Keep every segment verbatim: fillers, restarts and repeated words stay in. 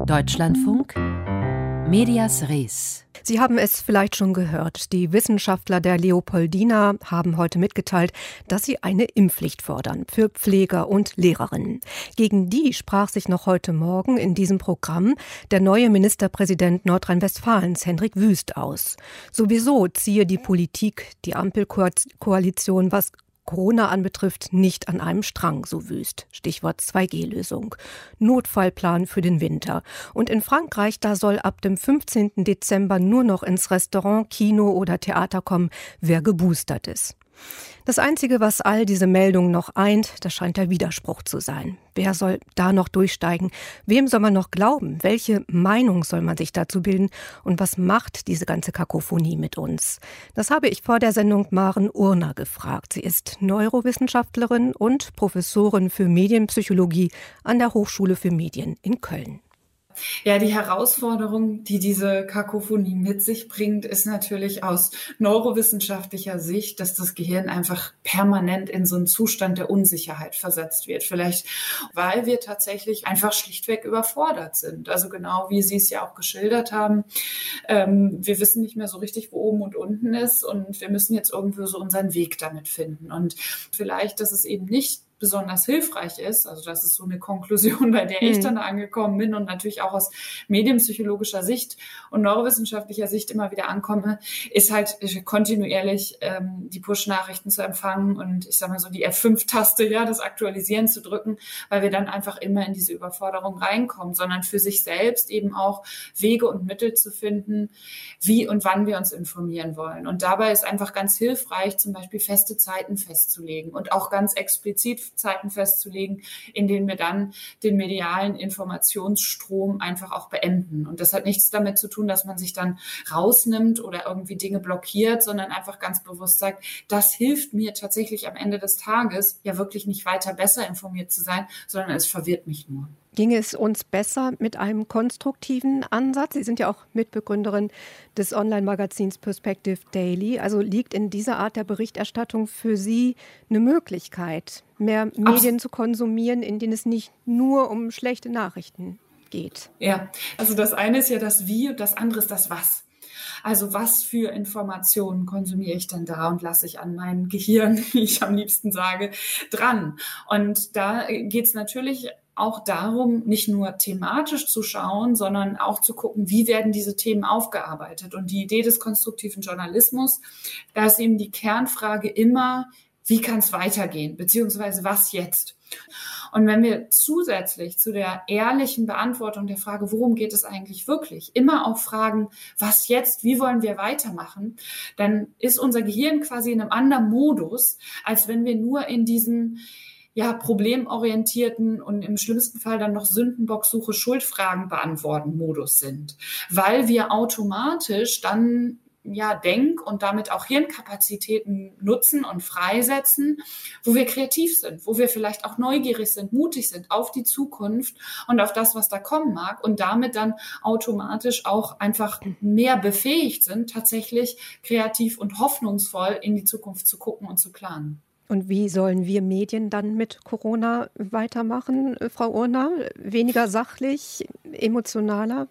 Deutschlandfunk Medias Res. Sie haben es vielleicht schon gehört. Die Wissenschaftler der Leopoldina haben heute mitgeteilt, dass sie eine Impfpflicht fordern für Pfleger und Lehrerinnen. Gegen die sprach sich noch heute Morgen in diesem Programm der neue Ministerpräsident Nordrhein-Westfalens, Hendrik Wüst, aus. Sowieso ziehe die Politik, die Ampelkoalition, was Corona anbetrifft, nicht an einem Strang, so Wüst. Stichwort zwei G Lösung. Notfallplan für den Winter. Und in Frankreich, da soll ab dem fünfzehnten Dezember nur noch ins Restaurant, Kino oder Theater kommen, wer geboostert ist. Das Einzige, was all diese Meldungen noch eint, das scheint der Widerspruch zu sein. Wer soll da noch durchsteigen? Wem soll man noch glauben? Welche Meinung soll man sich dazu bilden? Und was macht diese ganze Kakophonie mit uns? Das habe ich vor der Sendung Maren Urner gefragt. Sie ist Neurowissenschaftlerin und Professorin für Medienpsychologie an der Hochschule für Medien in Köln. Ja, die Herausforderung, die diese Kakophonie mit sich bringt, ist natürlich aus neurowissenschaftlicher Sicht, dass das Gehirn einfach permanent in so einen Zustand der Unsicherheit versetzt wird. Vielleicht, weil wir tatsächlich einfach schlichtweg überfordert sind. Also genau wie Sie es ja auch geschildert haben. Ähm, wir wissen nicht mehr so richtig, wo oben und unten ist und wir müssen jetzt irgendwo so unseren Weg damit finden. Und vielleicht, dass es eben nicht besonders hilfreich ist, also das ist so eine Konklusion, bei der ich dann angekommen bin und natürlich auch aus medienpsychologischer Sicht und neurowissenschaftlicher Sicht immer wieder ankomme, ist halt kontinuierlich ähm, die Push-Nachrichten zu empfangen und ich sage mal so die F fünf Taste, ja, das Aktualisieren zu drücken, weil wir dann einfach immer in diese Überforderung reinkommen, sondern für sich selbst eben auch Wege und Mittel zu finden, wie und wann wir uns informieren wollen. Und dabei ist einfach ganz hilfreich, zum Beispiel feste Zeiten festzulegen und auch ganz explizit Zeiten festzulegen, in denen wir dann den medialen Informationsstrom einfach auch beenden. Und das hat nichts damit zu tun, dass man sich dann rausnimmt oder irgendwie Dinge blockiert, sondern einfach ganz bewusst sagt, das hilft mir tatsächlich am Ende des Tages ja wirklich nicht weiter besser informiert zu sein, sondern es verwirrt mich nur. Ginge es uns besser mit einem konstruktiven Ansatz? Sie sind ja auch Mitbegründerin des Online-Magazins Perspective Daily. Also liegt in dieser Art der Berichterstattung für Sie eine Möglichkeit, mehr Medien Absolut. zu konsumieren, in denen es nicht nur um schlechte Nachrichten geht? Ja, also das eine ist ja das Wie und das andere ist das Was. Also was für Informationen konsumiere ich denn da und lasse ich an mein Gehirn, wie ich am liebsten sage, dran? Und da geht es natürlich auch darum, nicht nur thematisch zu schauen, sondern auch zu gucken, wie werden diese Themen aufgearbeitet. Und die Idee des konstruktiven Journalismus, da ist eben die Kernfrage immer, wie kann es weitergehen, beziehungsweise was jetzt? Und wenn wir zusätzlich zu der ehrlichen Beantwortung der Frage, worum geht es eigentlich wirklich, immer auch fragen, was jetzt, wie wollen wir weitermachen, dann ist unser Gehirn quasi in einem anderen Modus, als wenn wir nur in diesem ja, problemorientierten und im schlimmsten Fall dann noch Sündenbocksuche, Schuldfragen beantworten Modus sind, weil wir automatisch dann ja Denk- und damit auch Hirnkapazitäten nutzen und freisetzen, wo wir kreativ sind, wo wir vielleicht auch neugierig sind, mutig sind auf die Zukunft und auf das, was da kommen mag und damit dann automatisch auch einfach mehr befähigt sind, tatsächlich kreativ und hoffnungsvoll in die Zukunft zu gucken und zu planen. Und wie sollen wir Medien dann mit Corona weitermachen, Frau Urner? Weniger sachlich, emotionaler?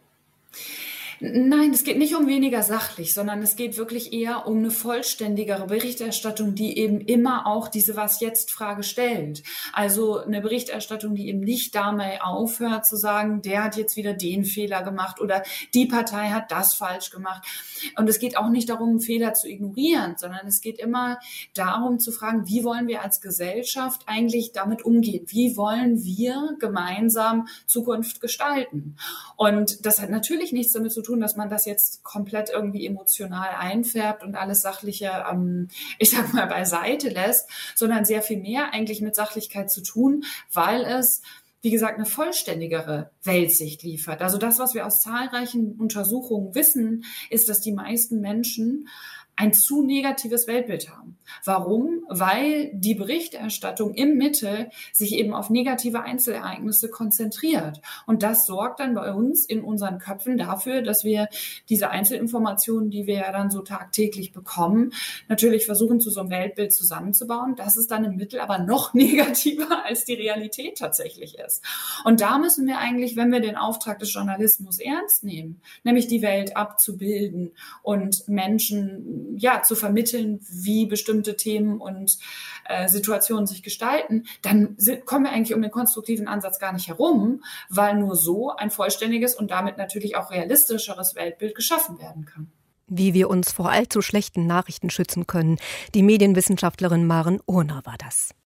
Nein, es geht nicht um weniger sachlich, sondern es geht wirklich eher um eine vollständigere Berichterstattung, die eben immer auch diese Was-jetzt-Frage stellt. Also eine Berichterstattung, die eben nicht dabei aufhört zu sagen, der hat jetzt wieder den Fehler gemacht oder die Partei hat das falsch gemacht. Und es geht auch nicht darum, Fehler zu ignorieren, sondern es geht immer darum zu fragen, wie wollen wir als Gesellschaft eigentlich damit umgehen? Wie wollen wir gemeinsam Zukunft gestalten? Und das hat natürlich nichts damit zu tun, dass man das jetzt komplett irgendwie emotional einfärbt und alles Sachliche, ähm, ich sag mal, beiseite lässt, sondern sehr viel mehr eigentlich mit Sachlichkeit zu tun, weil es, wie gesagt, eine vollständigere Weltsicht liefert. Also das, was wir aus zahlreichen Untersuchungen wissen, ist, dass die meisten Menschen ein zu negatives Weltbild haben. Warum? Weil die Berichterstattung im Mittel sich eben auf negative Einzelereignisse konzentriert. Und das sorgt dann bei uns in unseren Köpfen dafür, dass wir diese Einzelinformationen, die wir ja dann so tagtäglich bekommen, natürlich versuchen, zu so einem Weltbild zusammenzubauen. Das ist dann im Mittel aber noch negativer, als die Realität tatsächlich ist. Und da müssen wir eigentlich, wenn wir den Auftrag des Journalismus ernst nehmen, nämlich die Welt abzubilden und Menschen ja zu vermitteln, wie bestimmte Themen und äh, Situationen sich gestalten, dann sind, kommen wir eigentlich um den konstruktiven Ansatz gar nicht herum, weil nur so ein vollständiges und damit natürlich auch realistischeres Weltbild geschaffen werden kann. Wie wir uns vor allzu schlechten Nachrichten schützen können. Die Medienwissenschaftlerin Maren Urner war das.